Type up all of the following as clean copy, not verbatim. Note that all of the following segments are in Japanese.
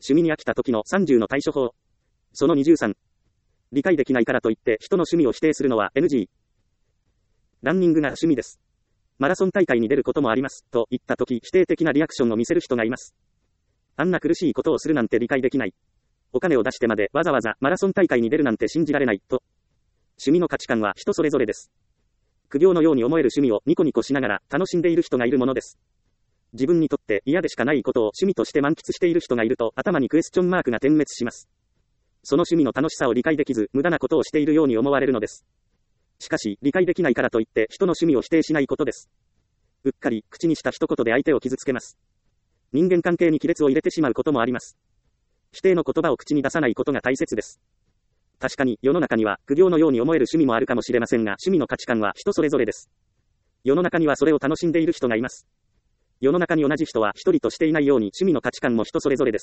趣味に飽きた時の30の対処法。その23。理解できないからといって人の趣味を否定するのは NG。ランニングが趣味です。マラソン大会に出ることもあります。と言った時、否定的なリアクションを見せる人がいます。あんな苦しいことをするなんて理解できない。お金を出してまでわざわざマラソン大会に出るなんて信じられない。と。趣味の価値観は人それぞれです。苦行のように思える趣味をニコニコしながら楽しんでいる人がいるものです。自分にとって嫌でしかないことを趣味として満喫している人がいると頭にクエスチョンマークが点滅します。その趣味の楽しさを理解できず無駄なことをしているように思われるのです。しかし理解できないからといって人の趣味を否定しないことです。うっかり口にした一言で相手を傷つけます。人間関係に亀裂を入れてしまうこともあります。否定の言葉を口に出さないことが大切です。確かに世の中には苦行のように思える趣味もあるかもしれませんが、趣味の価値観は人それぞれです。世の中にはそれを楽しんでいる人がいます。世の中に同じ人は一人としていないように趣味の価値観も人それぞれです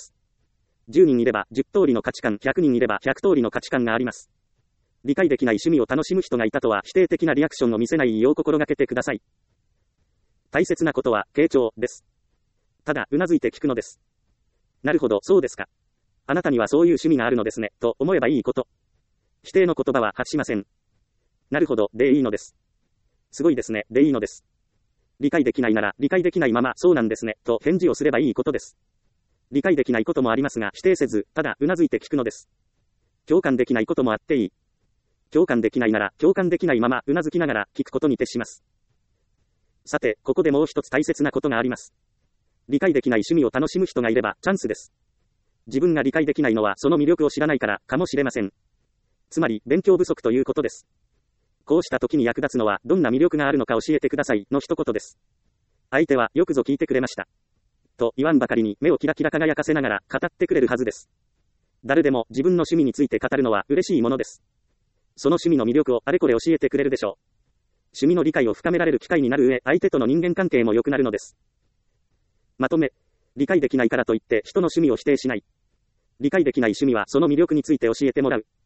。10人いれば10通りの価値観、100人いれば100通りの価値観があります。理解できない趣味を楽しむ人がいたとは否定的なリアクションを見せないよう心がけてください。大切なことは傾聴です。ただうなずいて聞くのです。なるほど、そうですか。あなたにはそういう趣味があるのですね、と思えばいいこと。否定の言葉は発しません。なるほど、でいいのです。すごいですね、でいいのです。理解できないなら、理解できないまま、そうなんですね、と返事をすればいいことです。理解できないこともありますが、否定せず、ただうなずいて聞くのです。共感できないこともあっていい。共感できないなら、共感できないまま、うなずきながら、聞くことに徹します。さて、ここでもう一つ大切なことがあります。理解できない趣味を楽しむ人がいれば、チャンスです。自分が理解できないのは、その魅力を知らないから、かもしれません。つまり、勉強不足ということです。こうした時に役立つのは、どんな魅力があるのか教えてください、の一言です。相手は、よくぞ聞いてくれました。と言わんばかりに目をキラキラ輝かせながら語ってくれるはずです。誰でも自分の趣味について語るのは嬉しいものです。その趣味の魅力をあれこれ教えてくれるでしょう。趣味の理解を深められる機会になる上、相手との人間関係も良くなるのです。まとめ、理解できないからといって人の趣味を否定しない。理解できない趣味はその魅力について教えてもらう。